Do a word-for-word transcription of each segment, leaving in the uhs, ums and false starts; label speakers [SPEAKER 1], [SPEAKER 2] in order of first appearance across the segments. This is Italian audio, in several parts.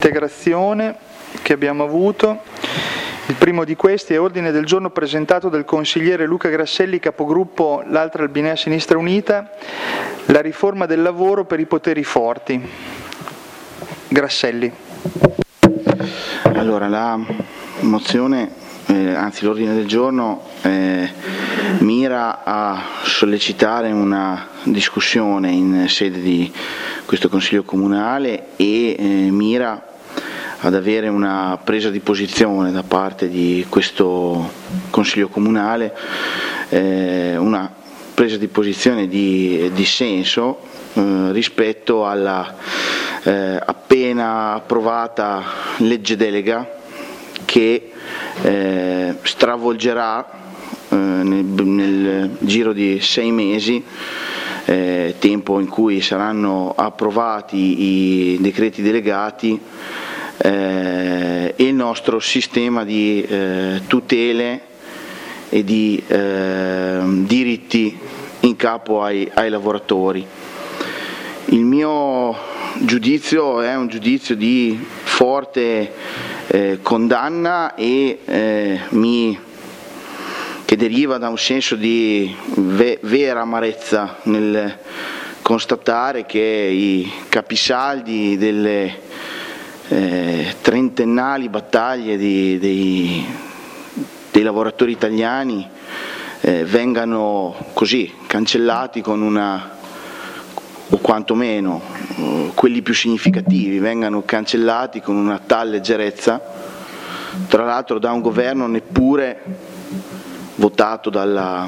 [SPEAKER 1] integrazione che abbiamo avuto. Il primo di questi è ordine del giorno presentato dal consigliere Luca Grasselli, capogruppo l'altra Albinea Sinistra Unita, la riforma del lavoro per i poteri forti. Grasselli.
[SPEAKER 2] Allora, la mozione, eh, anzi l'ordine del giorno, eh, mira a sollecitare una discussione in sede di questo Consiglio Comunale e eh, mira ad avere una presa di posizione da parte di questo Consiglio Comunale, eh, una presa di posizione di dissenso eh, rispetto alla eh, appena approvata legge delega che eh, stravolgerà eh, nel, nel giro di sei mesi, eh, tempo in cui saranno approvati i decreti delegati, Eh, e il nostro sistema di eh, tutele e di eh, diritti in capo ai, ai lavoratori. Il mio giudizio è un giudizio di forte eh, condanna e eh, mi, che deriva da un senso di ve, vera amarezza nel constatare che i capisaldi delle Eh, trentennali battaglie di, dei, dei lavoratori italiani eh, vengano così cancellati con una, o quantomeno eh, quelli più significativi vengano cancellati con una tal leggerezza, tra l'altro da un governo neppure votato dalla,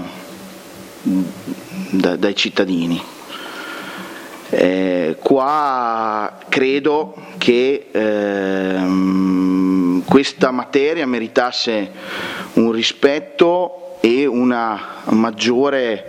[SPEAKER 2] da, dai cittadini. Eh, qua credo che ehm, questa materia meritasse un rispetto e una maggiore,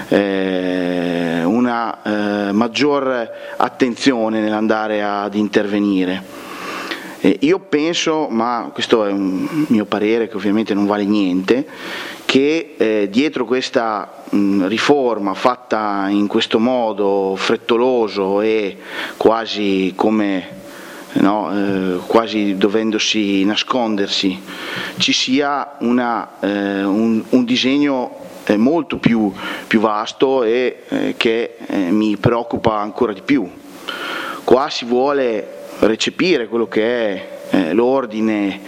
[SPEAKER 2] eh, una eh, maggior attenzione nell'andare ad intervenire. Eh, io penso, ma questo è un mio parere che ovviamente non vale niente, che eh, dietro questa mh, riforma fatta in questo modo frettoloso e quasi come no, eh, quasi dovendosi nascondersi, ci sia una, eh, un, un disegno eh, molto più, più vasto e eh, che eh, mi preoccupa ancora di più. Qua si vuole recepire quello che è eh, l'ordine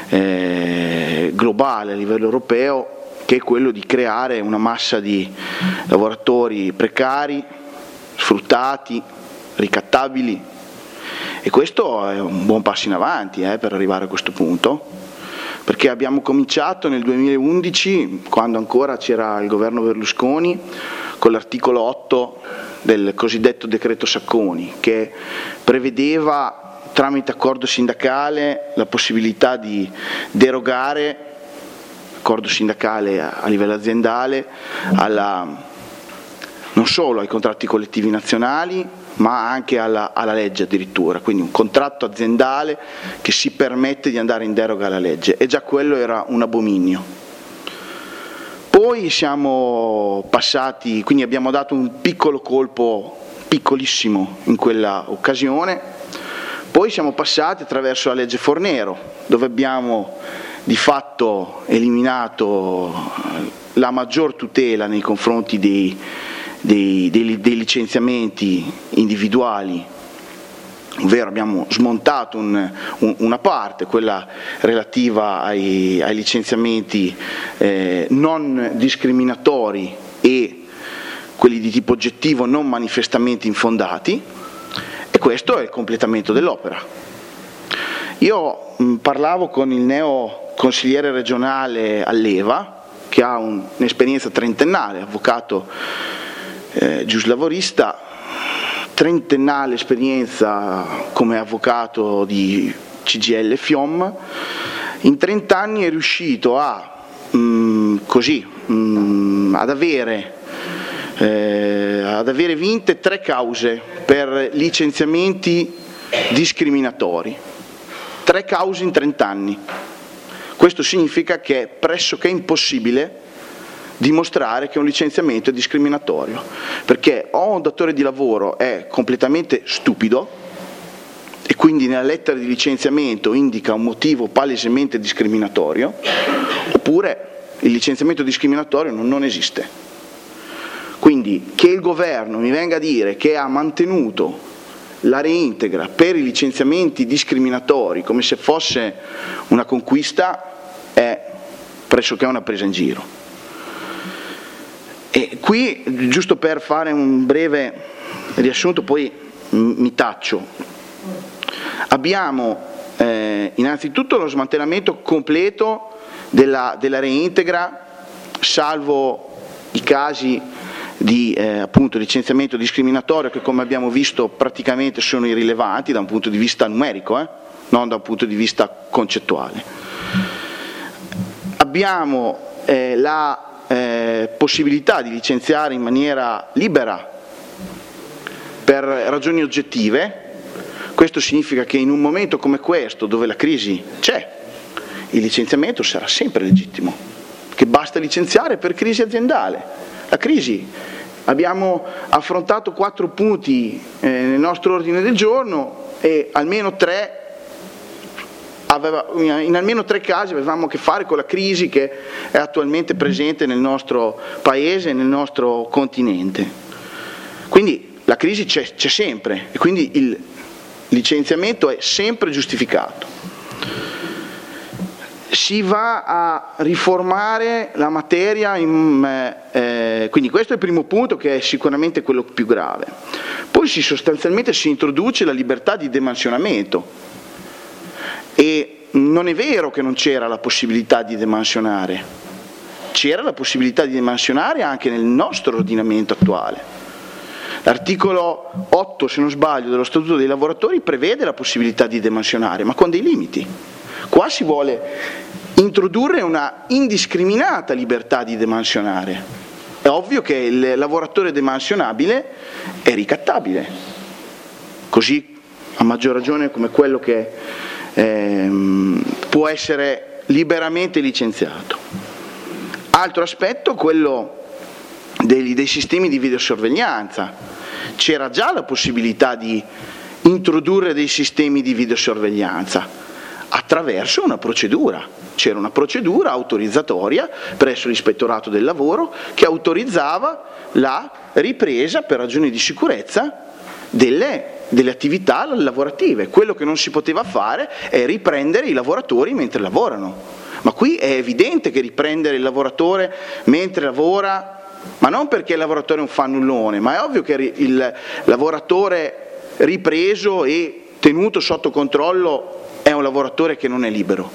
[SPEAKER 2] eh, globale a livello europeo, che è quello di creare una massa di lavoratori precari, sfruttati, ricattabili, e questo è un buon passo in avanti eh, per arrivare a questo punto, perché abbiamo cominciato nel duemilaundici, quando ancora c'era il governo Berlusconi, con l'articolo otto del cosiddetto decreto Sacconi, che prevedeva tramite accordo sindacale la possibilità di derogare, accordo sindacale a livello aziendale, alla, non solo ai contratti collettivi nazionali, ma anche alla, alla legge addirittura, quindi un contratto aziendale che si permette di andare in deroga alla legge, e già quello era un abominio. Poi siamo passati, quindi abbiamo dato un piccolo colpo, piccolissimo in quella occasione, poi siamo passati attraverso la legge Fornero, dove abbiamo di fatto eliminato la maggior tutela nei confronti dei, dei, dei, dei licenziamenti individuali, ovvero abbiamo smontato un, un, una parte, quella relativa ai, ai licenziamenti eh, non discriminatori e quelli di tipo oggettivo non manifestamente infondati, e questo è il completamento dell'opera. Io mh, parlavo con il neo consigliere regionale Alleva, che ha un, un'esperienza trentennale, avvocato eh, giuslavorista, trentennale esperienza come avvocato di C G I L e F I O M. In trent'anni è riuscito a mh, così mh, ad avere eh, ad avere vinte tre cause per licenziamenti discriminatori, tre cause in trent'anni. Questo significa che è pressoché impossibile dimostrare che un licenziamento è discriminatorio, perché o un datore di lavoro è completamente stupido, e quindi nella lettera di licenziamento indica un motivo palesemente discriminatorio, oppure il licenziamento discriminatorio non, non esiste. Quindi che il governo mi venga a dire che ha mantenuto la reintegra per i licenziamenti discriminatori come se fosse una conquista è pressoché una presa in giro. E qui, giusto per fare un breve riassunto, poi mi taccio. Abbiamo eh, innanzitutto lo smantellamento completo della, della reintegra, salvo i casi di eh, appunto licenziamento discriminatorio che, come abbiamo visto, praticamente sono irrilevanti da un punto di vista numerico, eh, non da un punto di vista concettuale. Abbiamo eh, la eh, possibilità di licenziare in maniera libera per ragioni oggettive. Questo significa che in un momento come questo, dove la crisi c'è, il licenziamento sarà sempre legittimo, che basta licenziare per crisi aziendale. La crisi, abbiamo affrontato quattro punti eh, nel nostro ordine del giorno e almeno tre, aveva, in almeno tre casi avevamo a che fare con la crisi che è attualmente presente nel nostro paese, nel nostro continente. Quindi la crisi c'è, c'è sempre e quindi il licenziamento è sempre giustificato. Si va a riformare la materia, in, eh, quindi questo è il primo punto, che è sicuramente quello più grave. Poi si, sostanzialmente si introduce la libertà di demansionamento e non è vero che non c'era la possibilità di demansionare, c'era la possibilità di demansionare anche nel nostro ordinamento attuale. L'articolo otto, se non sbaglio, dello Statuto dei lavoratori prevede la possibilità di demansionare, ma con dei limiti. Qua si vuole introdurre una indiscriminata libertà di demansionare. È ovvio che il lavoratore demansionabile è ricattabile, così a maggior ragione come quello che ehm, può essere liberamente licenziato. Altro aspetto, quello dei, dei sistemi di videosorveglianza. C'era già la possibilità di introdurre dei sistemi di videosorveglianza attraverso una procedura. C'era una procedura autorizzatoria presso l'Ispettorato del Lavoro che autorizzava la ripresa per ragioni di sicurezza delle, delle attività lavorative. Quello che non si poteva fare è riprendere i lavoratori mentre lavorano. Ma qui è evidente che riprendere il lavoratore mentre lavora, ma non perché il lavoratore è un fannullone, ma è ovvio che il lavoratore ripreso e tenuto sotto controllo è un lavoratore che non è libero.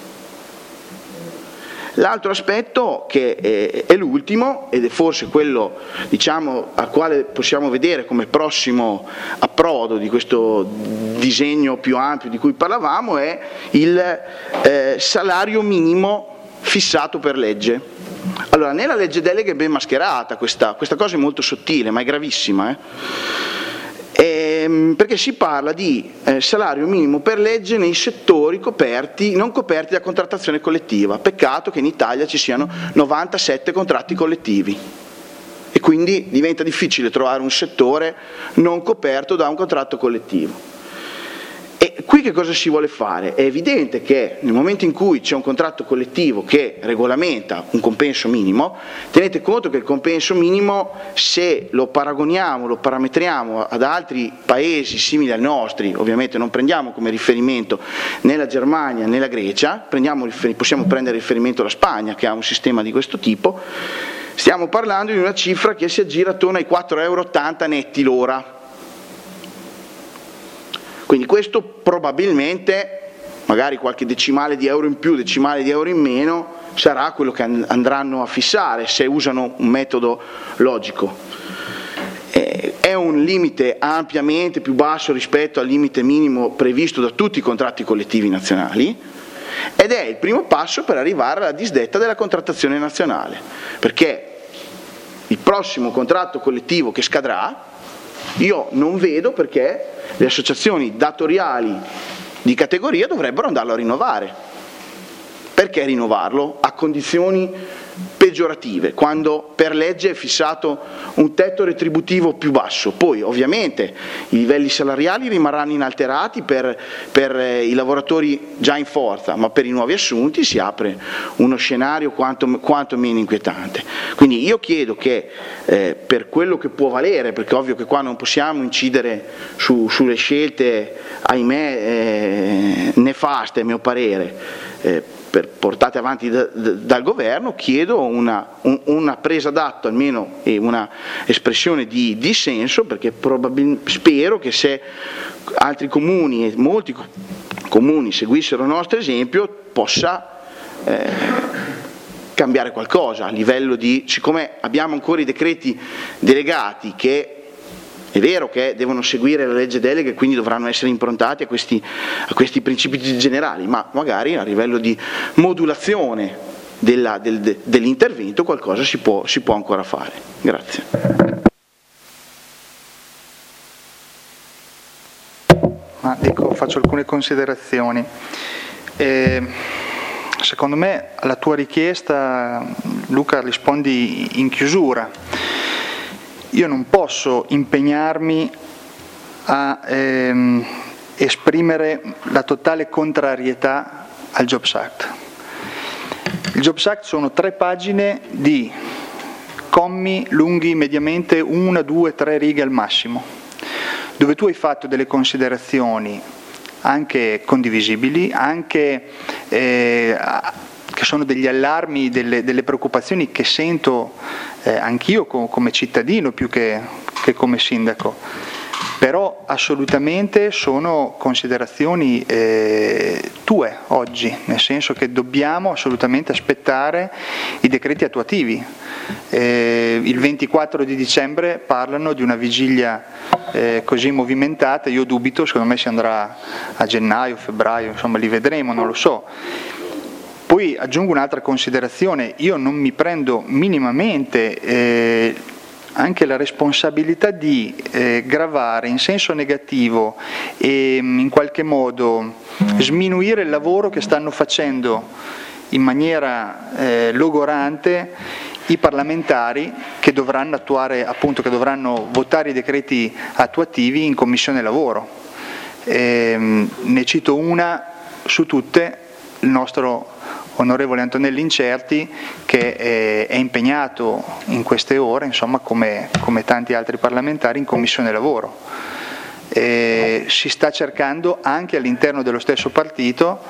[SPEAKER 2] L'altro aspetto, che è, è l'ultimo, ed è forse quello, diciamo, al quale possiamo vedere come prossimo approdo di questo disegno più ampio di cui parlavamo, è il eh, salario minimo fissato per legge. Allora, nella legge delega è ben mascherata questa, questa cosa, è molto sottile, ma è gravissima, eh? E, perché si parla di eh, salario minimo per legge nei settori coperti, non coperti da contrattazione collettiva. Peccato che in Italia ci siano novantasette contratti collettivi e quindi diventa difficile trovare un settore non coperto da un contratto collettivo. E qui che cosa si vuole fare? È evidente che nel momento in cui c'è un contratto collettivo che regolamenta un compenso minimo, tenete conto che il compenso minimo, se lo paragoniamo, lo parametriamo ad altri paesi simili ai nostri, ovviamente non prendiamo come riferimento né la Germania né la Grecia, prendiamo, possiamo prendere riferimento alla Spagna che ha un sistema di questo tipo, stiamo parlando di una cifra che si aggira attorno ai quattro virgola ottanta euro netti l'ora. Quindi questo probabilmente, magari qualche decimale di euro in più, decimale di euro in meno, sarà quello che andranno a fissare se usano un metodo logico. È un limite ampiamente più basso rispetto al limite minimo previsto da tutti i contratti collettivi nazionali ed è il primo passo per arrivare alla disdetta della contrattazione nazionale, perché il prossimo contratto collettivo che scadrà, io non vedo perché le associazioni datoriali di categoria dovrebbero andarlo a rinnovare. Perché rinnovarlo a condizioni peggiorative, quando per legge è fissato un tetto retributivo più basso. Poi ovviamente i livelli salariali rimarranno inalterati per, per eh, i lavoratori già in forza, ma per i nuovi assunti si apre uno scenario quanto, quanto meno inquietante. Quindi io chiedo che eh, per quello che può valere, perché è ovvio che qua non possiamo incidere su, sulle scelte, ahimè, eh, nefaste a mio parere, eh, per portate avanti da, da, dal governo, chiedo una, un, una presa d'atto almeno e una espressione di dissenso, perché probabilmente spero che se altri comuni e molti comuni seguissero il nostro esempio possa eh, cambiare qualcosa a livello di, siccome abbiamo ancora i decreti delegati che è vero che devono seguire la legge delega e quindi dovranno essere improntati a questi, a questi principi generali, ma magari a livello di modulazione della, del, de, dell'intervento qualcosa si può, si può ancora fare. Grazie.
[SPEAKER 1] Ma dico, faccio alcune considerazioni. Eh, secondo me alla tua richiesta, Luca, rispondi in chiusura. Io non posso impegnarmi a ehm, esprimere la totale contrarietà al Jobs Act. Il Jobs Act sono tre pagine di commi lunghi mediamente una, due, tre righe al massimo, dove tu hai fatto delle considerazioni anche condivisibili, anche eh, che sono degli allarmi, delle, delle preoccupazioni che sento eh, anch'io co- come cittadino più che, che come sindaco, però assolutamente sono considerazioni eh, tue oggi, nel senso che dobbiamo assolutamente aspettare i decreti attuativi. Eh, il ventiquattro di dicembre parlano di una vigilia eh, così movimentata, io dubito, secondo me si andrà a gennaio, febbraio, insomma li vedremo, non lo so. Poi aggiungo un'altra considerazione, io non mi prendo minimamente eh, anche la responsabilità di eh, gravare in senso negativo e in qualche modo sminuire il lavoro che stanno facendo in maniera eh, logorante i parlamentari che dovranno attuare, appunto, che dovranno votare i decreti attuativi in Commissione Lavoro. Eh, ne cito una su tutte, il nostro onorevole Antonelli Incerti, che è, è impegnato in queste ore, insomma, come, come tanti altri parlamentari, in Commissione Lavoro. Eh, si sta cercando anche all'interno dello stesso partito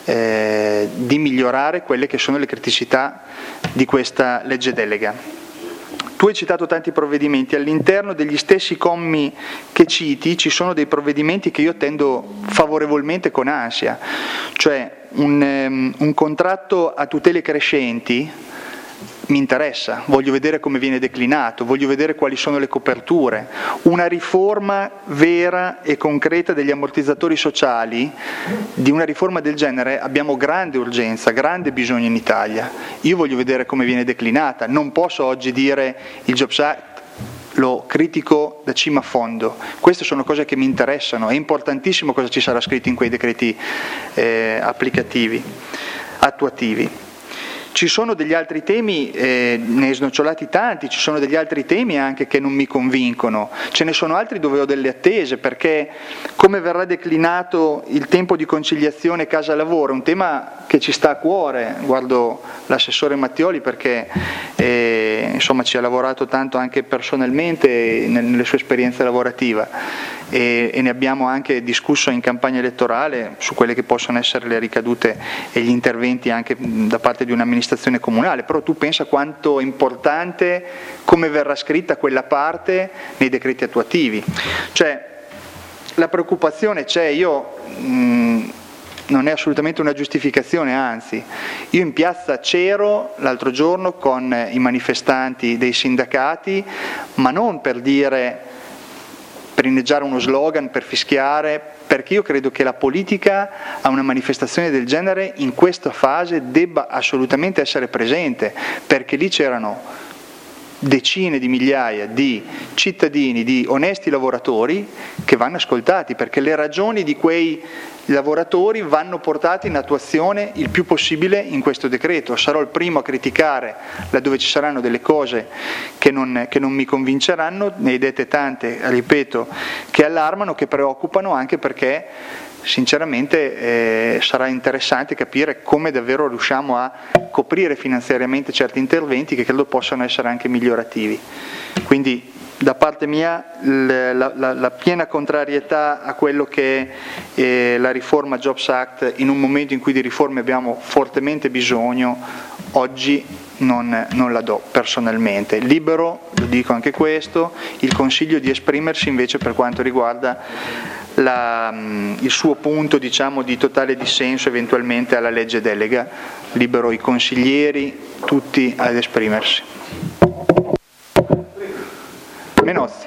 [SPEAKER 1] eh, di migliorare quelle che sono le criticità di questa legge delega. Tu hai citato tanti provvedimenti, all'interno degli stessi commi che citi ci sono dei provvedimenti che io attendo favorevolmente con ansia, cioè un, um, un contratto a tutele crescenti mi interessa, voglio vedere come viene declinato, voglio vedere quali sono le coperture, una riforma vera e concreta degli ammortizzatori sociali, di una riforma del genere abbiamo grande urgenza, grande bisogno in Italia, io voglio vedere come viene declinata, non posso oggi dire il Jobs Act lo critico da cima a fondo, queste sono cose che mi interessano, è importantissimo cosa ci sarà scritto in quei decreti eh, applicativi, attuativi. Ci sono degli altri temi, eh, ne hai snocciolati tanti, ci sono degli altri temi anche che non mi convincono, ce ne sono altri dove ho delle attese, perché come verrà declinato il tempo di conciliazione casa-lavoro, un tema che ci sta a cuore, guardo l'assessore Mattioli perché eh, insomma ci ha lavorato tanto anche personalmente nelle sue esperienze lavorative. E, e ne abbiamo anche discusso in campagna elettorale su quelle che possono essere le ricadute e gli interventi anche da parte di un'amministrazione comunale, però tu pensa quanto è importante come verrà scritta quella parte nei decreti attuativi, cioè la preoccupazione c'è, io mh, non è assolutamente una giustificazione, anzi, io in piazza c'ero l'altro giorno con i manifestanti dei sindacati, ma non per dire per inneggiare uno slogan, per fischiare, perché io credo che la politica a una manifestazione del genere in questa fase debba assolutamente essere presente, perché lì c'erano decine di migliaia di cittadini, di onesti lavoratori che vanno ascoltati, perché le ragioni di quei i lavoratori vanno portati in attuazione il più possibile in questo decreto. Sarò il primo a criticare laddove ci saranno delle cose che non, che non mi convinceranno, ne hai dette tante, ripeto, che allarmano, che preoccupano, anche perché sinceramente eh, sarà interessante capire come davvero riusciamo a coprire finanziariamente certi interventi che credo possano essere anche migliorativi. Quindi da parte mia la, la, la piena contrarietà a quello che è eh, la riforma Jobs Act in un momento in cui di riforme abbiamo fortemente bisogno, oggi non, non la do personalmente. Libero, lo dico anche questo, il Consiglio di esprimersi invece per quanto riguarda la, il suo punto, diciamo, di totale dissenso eventualmente alla legge delega. Libero i consiglieri tutti ad esprimersi. Menozzi.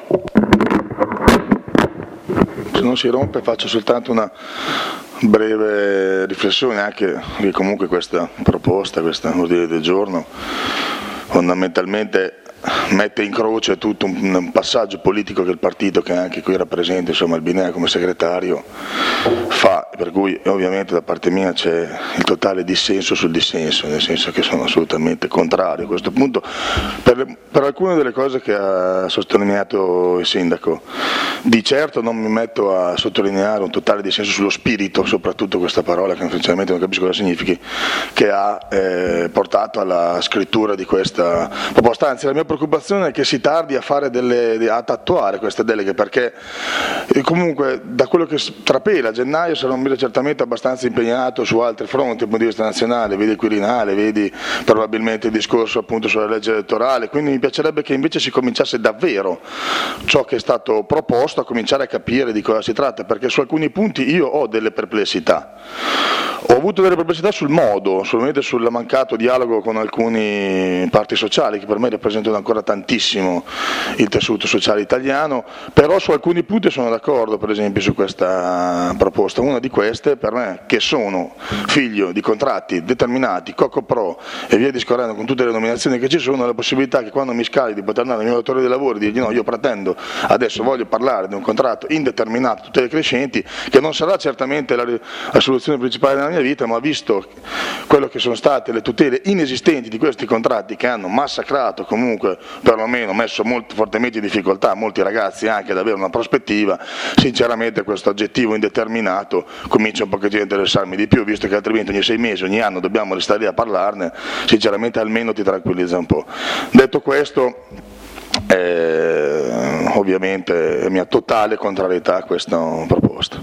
[SPEAKER 3] Se non si rompe faccio soltanto una breve riflessione, anche che comunque questa proposta, questo ordine del giorno fondamentalmente mette in croce tutto un, un passaggio politico che il partito, che anche qui rappresenta, insomma Albinea come segretario, fa, per cui ovviamente da parte mia c'è il totale dissenso sul dissenso, nel senso che sono assolutamente contrario a questo punto per, per alcune delle cose che ha sottolineato il sindaco. Di certo non mi metto a sottolineare un totale dissenso sullo spirito, soprattutto questa parola che sinceramente non capisco cosa significhi, che ha eh, portato alla scrittura di questa proposta. Anzi, la mia preoccupazione è che si tardi a fare delle, ad attuare queste deleghe, perché comunque da quello che trapela a gennaio sarà un mese certamente abbastanza impegnato su altri fronti dal punto di vista nazionale, vedi il Quirinale, vedi probabilmente il discorso appunto sulla legge elettorale, quindi mi piacerebbe che invece si cominciasse davvero ciò che è stato proposto a cominciare a capire di cosa si tratta, perché su alcuni punti io ho delle perplessità. Ho avuto delle perplessità sul modo, solamente sul mancato dialogo con alcuni parti sociali che per me rappresentano ancora tantissimo il tessuto sociale italiano, però su alcuni punti sono d'accordo, per esempio su questa proposta. Una di queste per me, che sono figlio di contratti determinati, Coco Pro e via discorrendo con tutte le nominazioni che ci sono, la possibilità che quando mi scali di poter andare al mio datore di lavoro e dirgli no, io pretendo, adesso voglio parlare di un contratto indeterminato, tutte le crescenti, che non sarà certamente la, la soluzione principale della mia vita, ma visto quello che sono state le tutele inesistenti di questi contratti che hanno massacrato, comunque perlomeno messo molto fortemente in difficoltà molti ragazzi anche ad avere una prospettiva, sinceramente questo aggettivo indeterminato comincia un pochettino a interessarmi di più, visto che altrimenti ogni sei mesi, ogni anno dobbiamo restare lì a parlarne, sinceramente almeno ti tranquillizza un po'. Detto questo, eh, ovviamente mia totale contrarietà a questa proposta.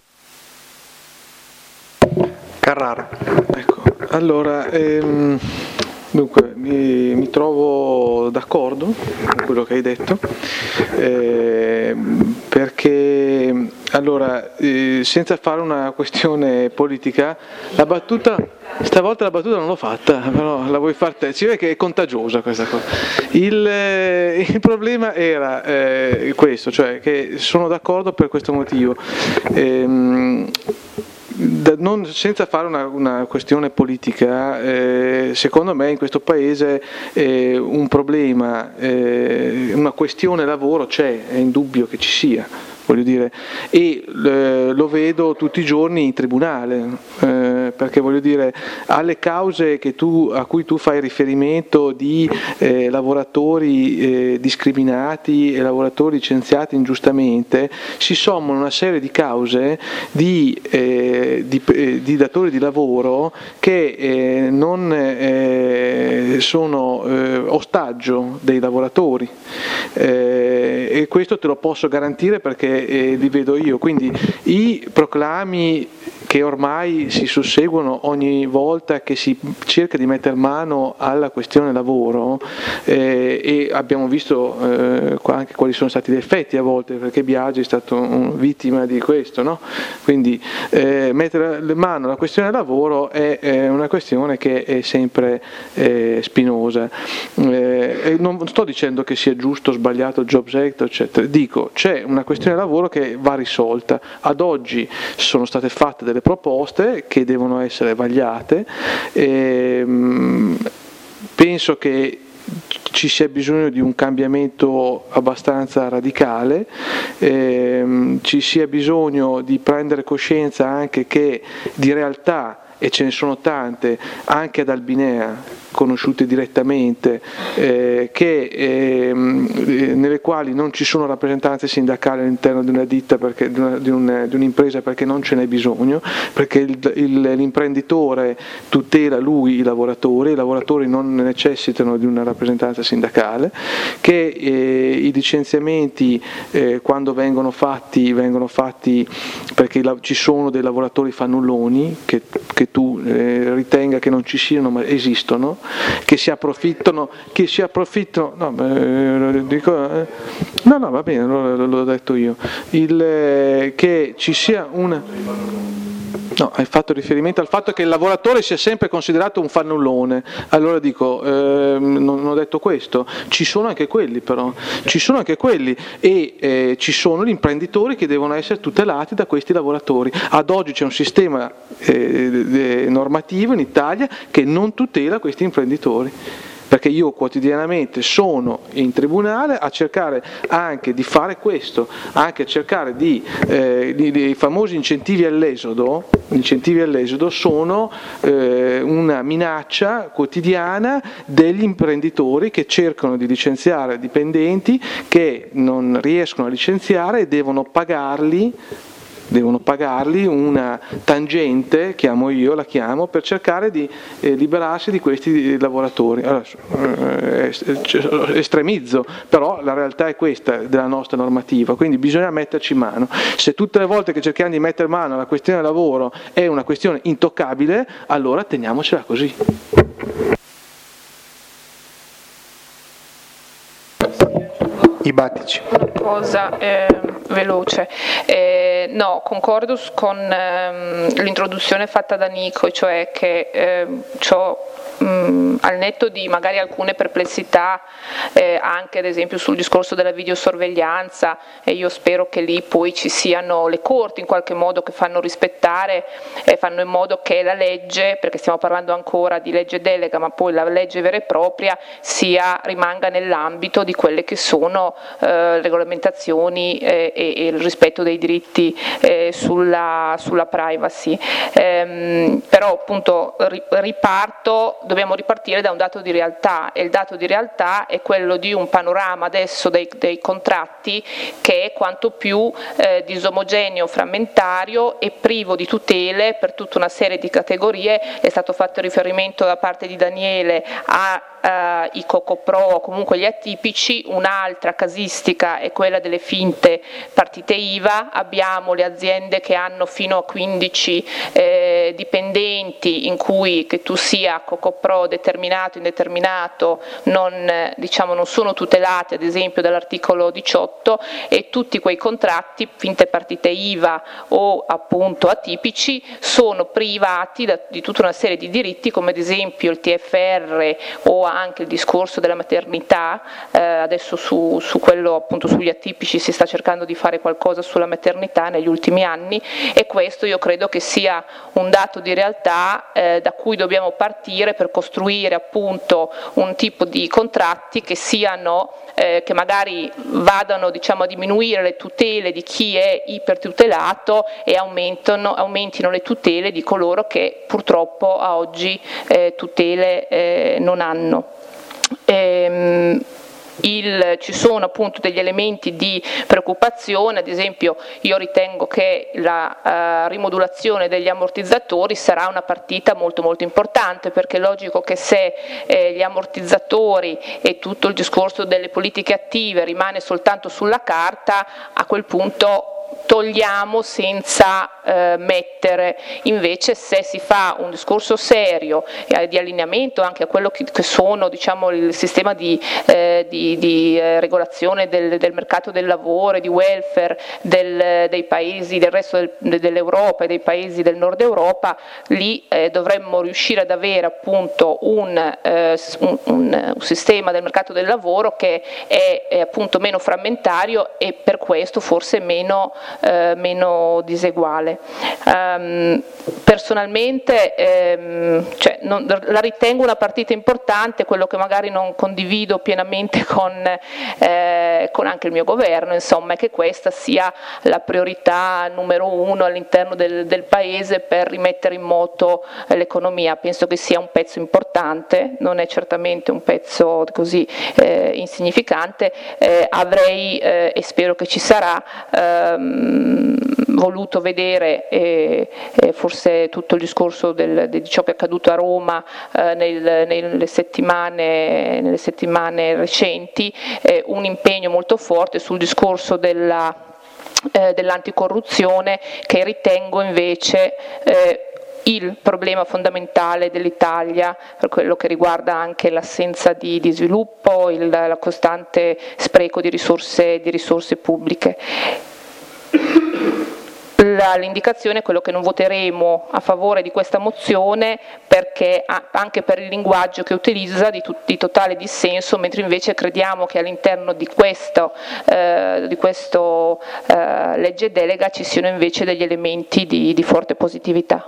[SPEAKER 1] Carrara.
[SPEAKER 4] Ecco, allora, ehm, dunque mi, mi trovo d'accordo con quello che hai detto, eh, perché allora, eh, senza fare una questione politica, la battuta, stavolta la battuta non l'ho fatta, però la vuoi fare te, si vede che è contagiosa questa cosa. Il, eh, il problema era eh, questo, cioè che sono d'accordo per questo motivo. Ehm, Non, senza fare una, una questione politica, eh, secondo me in questo paese eh, un problema, eh, una questione lavoro c'è, è indubbio che ci sia, voglio dire, e eh, lo vedo tutti i giorni in tribunale, eh, perché voglio dire, alle cause che tu, a cui tu fai riferimento di eh, lavoratori eh, discriminati e lavoratori licenziati ingiustamente, si sommano una serie di cause di, eh, di, eh, di datori di lavoro che eh, non eh, sono eh, ostaggio dei lavoratori, eh, e questo te lo posso garantire perché Eh, li vedo io, quindi i proclami che ormai si susseguono ogni volta che si cerca di mettere mano alla questione lavoro, eh, e abbiamo visto eh, anche quali sono stati gli effetti a volte, perché Biagi è stato un, vittima di questo, no? Quindi eh, mettere mano alla questione lavoro è, è una questione che è sempre eh, spinosa, eh, e non sto dicendo che sia giusto o sbagliato il Jobs Act eccetera, dico c'è una questione lavoro che va risolta. Ad oggi sono state fatte delle proposte che devono essere vagliate, e, mh, penso che ci sia bisogno di un cambiamento abbastanza radicale, ehm, ci sia bisogno di prendere coscienza anche che di realtà, e ce ne sono tante, anche ad Albinea, conosciute direttamente, eh, che, eh, nelle quali non ci sono rappresentanze sindacali all'interno di una ditta, perché, di, una, di, un, di un'impresa, perché non ce n'è bisogno, perché il, il, l'imprenditore tutela lui i lavoratori, i lavoratori non necessitano di una rappresentanza sindacale, che eh, i licenziamenti eh, quando vengono fatti vengono fatti perché la, ci sono dei lavoratori fannulloni che, che tu eh, ritenga che non ci siano, ma esistono, che si approfittano, che si approfittano, no, beh, dico, eh, no, no, va bene, l'ho, l'ho detto io, il, eh, che ci sia una... No, hai fatto riferimento al fatto che il lavoratore sia sempre considerato un fannullone. Allora dico, eh, non, non ho detto questo, ci sono anche quelli però, ci sono anche quelli e eh, ci sono gli imprenditori che devono essere tutelati da questi lavoratori. Ad oggi c'è un sistema eh, normativo in Italia che non tutela questi imprenditori, perché io quotidianamente sono in tribunale a cercare anche di fare questo, anche a cercare di, eh, di, di i famosi incentivi all'esodo. Gli incentivi all'esodo sono eh, una minaccia quotidiana degli imprenditori che cercano di licenziare dipendenti che non riescono a licenziare e devono pagarli devono pagarli una tangente, chiamo io, la chiamo, per cercare di eh, liberarsi di questi lavoratori. Allora, eh, estremizzo, però la realtà è questa della nostra normativa, quindi bisogna metterci mano. Se tutte le volte che cerchiamo di mettere mano alla questione del lavoro è una questione intoccabile, allora teniamocela così.
[SPEAKER 1] I Battici.
[SPEAKER 5] Una cosa eh, veloce, eh, no, concordo con ehm, l'introduzione fatta da Nico, cioè che eh, ciò mh, al netto di magari alcune perplessità eh, anche ad esempio sul discorso della videosorveglianza, e io spero che lì poi ci siano le corti in qualche modo che fanno rispettare e eh, fanno in modo che la legge, perché stiamo parlando ancora di legge delega, ma poi la legge vera e propria sia rimanga nell'ambito di quelle che sono Eh, regolamentazioni eh, e, e il rispetto dei diritti eh, sulla, sulla privacy. Ehm, però appunto riparto, dobbiamo ripartire da un dato di realtà, e il dato di realtà è quello di un panorama adesso dei, dei contratti che è quanto più eh, disomogeneo, frammentario e privo di tutele per tutta una serie di categorie. È stato fatto riferimento da parte di Daniele a Uh, i Cocopro, comunque gli atipici. Un'altra casistica è quella delle finte partite I V A. Abbiamo le aziende che hanno fino a quindici eh, dipendenti, in cui che tu sia Cocopro determinato, indeterminato, non, diciamo, non sono tutelati ad esempio dall'articolo diciotto, e tutti quei contratti, finte partite I V A o appunto atipici, sono privati da, di tutta una serie di diritti, come ad esempio il T F R o anche il discorso della maternità. Eh, adesso su, su quello appunto sugli atipici si sta cercando di fare qualcosa sulla maternità negli ultimi anni, e questo io credo che sia un dato di realtà eh, da cui dobbiamo partire per costruire appunto un tipo di contratti che siano eh, che magari vadano, diciamo, a diminuire le tutele di chi è ipertutelato e aumentano, aumentino le tutele di coloro che purtroppo a oggi eh, tutele eh, non hanno. Ehm, Il, ci sono appunto degli elementi di preoccupazione, ad esempio io ritengo che la uh, rimodulazione degli ammortizzatori sarà una partita molto molto importante, perché è logico che se eh, gli ammortizzatori e tutto il discorso delle politiche attive rimane soltanto sulla carta, a quel punto togliamo senza eh, mettere. Invece se si fa un discorso serio eh, di allineamento anche a quello che, che sono, diciamo, il sistema di, eh, di, di eh, regolazione del, del mercato del lavoro e di welfare del, dei paesi del resto del, dell'Europa e dei paesi del nord Europa, lì eh, dovremmo riuscire ad avere appunto un, eh, un, un, un sistema del mercato del lavoro che è, è appunto meno frammentario e per questo forse meno eh, meno diseguale. Um, personalmente ehm, cioè, non, la ritengo una partita importante, quello che magari non condivido pienamente con, eh, con anche il mio governo, insomma, è che questa sia la priorità numero uno all'interno del, del Paese per rimettere in moto eh, l'economia. Penso che sia un pezzo importante, non è certamente un pezzo così eh, insignificante. Eh, avrei, eh, e spero che ci sarà, ehm, voluto vedere eh, eh, forse tutto il discorso del, di ciò che è accaduto a Roma eh, nel, nelle, settimane, nelle settimane recenti, eh, un impegno molto forte sul discorso della, eh, dell'anticorruzione, che ritengo invece eh, il problema fondamentale dell'Italia per quello che riguarda anche l'assenza di, di sviluppo, il la costante spreco di risorse, di risorse pubbliche. La, l'indicazione è quello che non voteremo a favore di questa mozione, perché anche per il linguaggio che utilizza di, tut, di totale dissenso, mentre invece crediamo che all'interno di questo, eh, di questo eh, legge delega ci siano invece degli elementi di, di forte positività.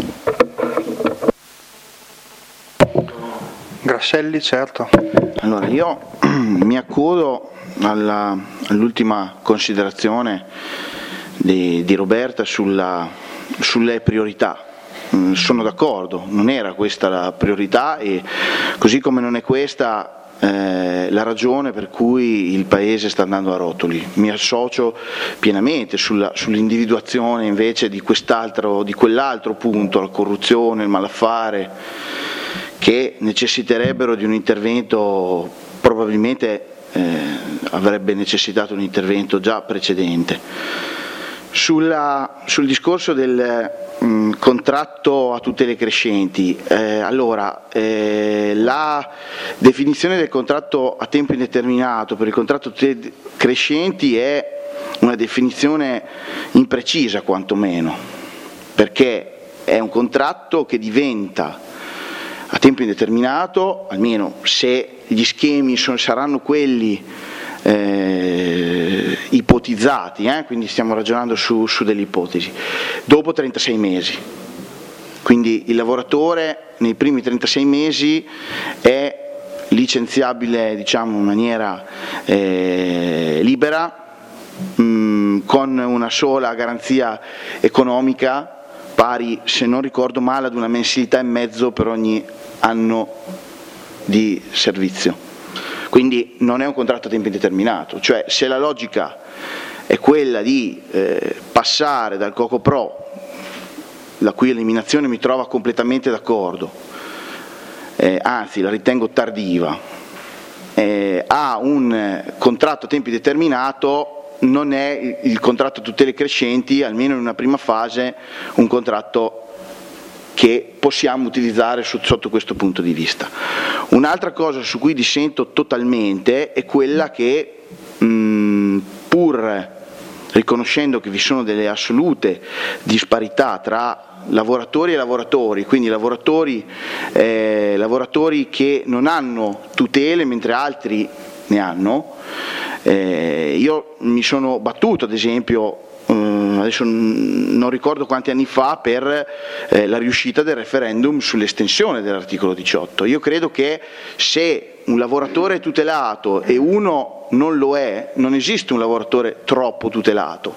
[SPEAKER 1] Grasselli, certo.
[SPEAKER 2] Allora, io mi accodo alla, all'ultima considerazione di, di Roberta sulla, sulle priorità. Sono d'accordo, non era questa la priorità, e così come non è questa eh, la ragione per cui il Paese sta andando a rotoli. Mi associo pienamente sulla, sull'individuazione invece di quest'altro, di quell'altro punto, la corruzione, il malaffare, che necessiterebbero di un intervento, probabilmente eh, avrebbe necessitato un intervento già precedente. Sulla, sul discorso del mh, contratto a tutele crescenti, eh, allora eh, la definizione del contratto a tempo indeterminato per il contratto a tutele crescenti è una definizione imprecisa quantomeno, perché è un contratto che diventa a tempo indeterminato, almeno se gli schemi sono, saranno quelli eh, ipotizzati, eh, quindi stiamo ragionando su, su delle ipotesi, dopo trentasei mesi. Quindi il lavoratore nei primi trentasei mesi è licenziabile, diciamo, in maniera eh, libera, mh, con una sola garanzia economica pari, se non ricordo male, ad una mensilità e mezzo per ogni anno di servizio. Quindi non è un contratto a tempo indeterminato, cioè se la logica è quella di eh, passare dal CocoPro, la cui eliminazione mi trova completamente d'accordo, eh, anzi la ritengo tardiva, eh, a un contratto a tempo indeterminato, non è il contratto a tutele crescenti, almeno in una prima fase, un contratto che possiamo utilizzare sotto questo punto di vista. Un'altra cosa su cui dissento totalmente è quella che, mh, pur riconoscendo che vi sono delle assolute disparità tra lavoratori e lavoratori, quindi lavoratori, eh, lavoratori che non hanno tutele mentre altri ne hanno, eh, io mi sono battuto ad esempio, eh, adesso non ricordo quanti anni fa, per eh, la riuscita del referendum sull'estensione dell'articolo diciotto. Io credo che se un lavoratore è tutelato e uno non lo è, non esiste un lavoratore troppo tutelato,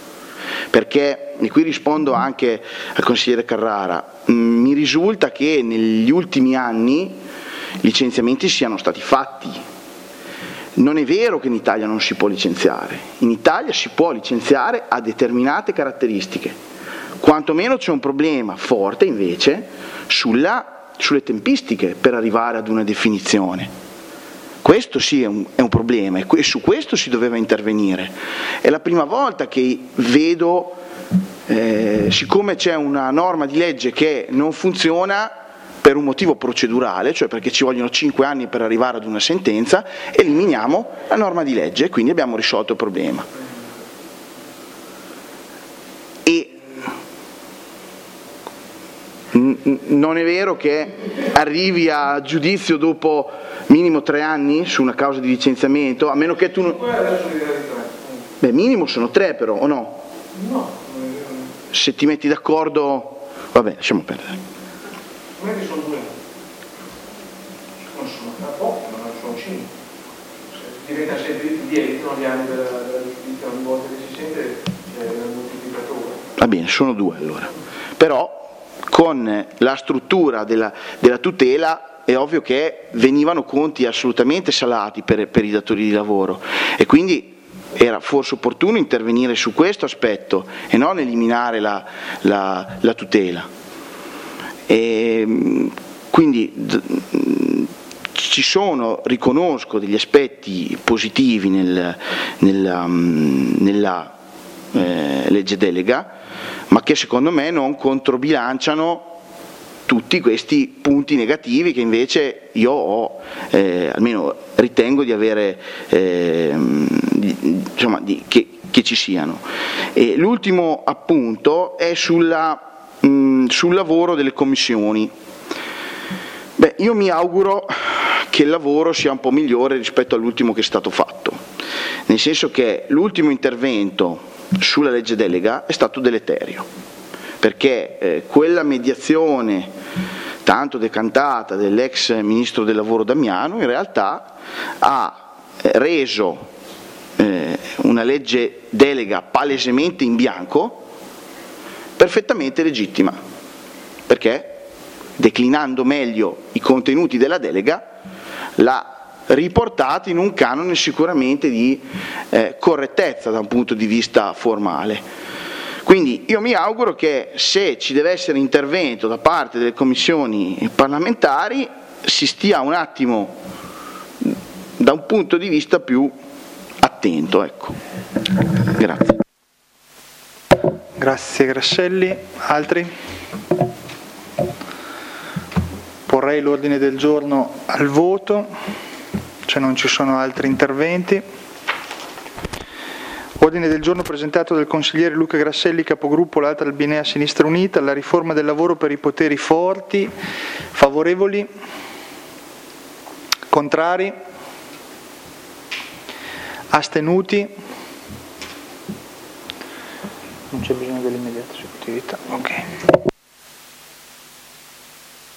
[SPEAKER 2] perché, e qui rispondo anche al consigliere Carrara, mh, mi risulta che negli ultimi anni licenziamenti siano stati fatti. Non è vero che in Italia non si può licenziare, in Italia si può licenziare a determinate caratteristiche, quantomeno c'è un problema forte invece sulla, sulle tempistiche per arrivare ad una definizione. Questo sì è un, è un problema e su questo si doveva intervenire. È la prima volta che vedo, eh, siccome c'è una norma di legge che non funziona, per un motivo procedurale, cioè perché ci vogliono cinque anni per arrivare ad una sentenza, eliminiamo la norma di legge e quindi abbiamo risolto il problema. E n- non è vero che arrivi a giudizio dopo minimo tre anni su una causa di licenziamento, a meno che tu non... Beh, minimo sono tre però, o no?
[SPEAKER 4] No.
[SPEAKER 2] Se ti metti d'accordo, vabbè, lasciamo perdere.
[SPEAKER 4] Non è che sono due. Non sono tra poco, ma non sono cinque. Diventa sempre di dieci, sono gli anni della, della giustizia, ogni volta che si sente c'è il moltiplicatore.
[SPEAKER 2] Va bene, sono due allora. Però con la struttura della, della tutela è ovvio che venivano conti assolutamente salati per, per i datori di lavoro e quindi era forse opportuno intervenire su questo aspetto e non eliminare la, la, la tutela. E quindi ci sono, riconosco, degli aspetti positivi nel, nella, nella eh, legge delega, ma che secondo me non controbilanciano tutti questi punti negativi che invece io ho, eh, almeno ritengo di avere, eh, di, insomma, di, che, che ci siano. E l'ultimo appunto è sulla, mh, sul lavoro delle commissioni. Beh, io mi auguro che il lavoro sia un po' migliore rispetto all'ultimo che è stato fatto, nel senso che l'ultimo intervento sulla legge delega è stato deleterio, perché eh, quella mediazione tanto decantata dell'ex ministro del lavoro Damiano in realtà ha eh, reso eh, una legge delega palesemente in bianco perfettamente legittima, perché declinando meglio i contenuti della delega l'ha riportata in un canone sicuramente di eh, correttezza da un punto di vista formale. Quindi io mi auguro che se ci deve essere intervento da parte delle commissioni parlamentari si stia un attimo da un punto di vista più attento. Ecco. Grazie.
[SPEAKER 1] Grazie Grasselli. Altri? Porrei l'ordine del giorno al voto, se non ci sono altri interventi. Ordine del giorno presentato dal consigliere Luca Grasselli, capogruppo l'Alta Albinea Sinistra Unita, alla riforma del lavoro per i poteri forti. Favorevoli? Contrari? Astenuti? Non c'è bisogno dell'immediata esecutività. Ok.